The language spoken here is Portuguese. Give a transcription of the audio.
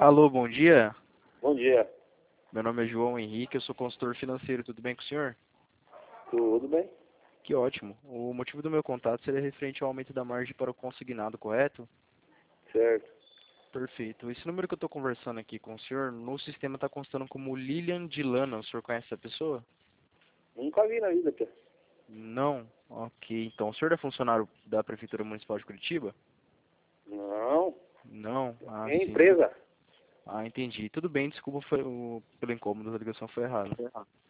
Alô, bom dia. Bom dia. Meu nome é João Henrique, eu sou consultor financeiro. Tudo bem com o senhor? Tudo bem? Que ótimo. O motivo do meu contato seria referente ao aumento da margem para o consignado, correto? Certo. Perfeito. Esse número que eu estou conversando aqui com o senhor, no sistema está constando como Lilian Dilana. O senhor conhece essa pessoa? Nunca vi na vida, pô. Não? Ok. Então, o senhor é funcionário da Prefeitura Municipal de Curitiba? Não. Não? Ah, É sim. empresa. Ah, entendi. Tudo bem, desculpa pelo incômodo, a ligação foi errada.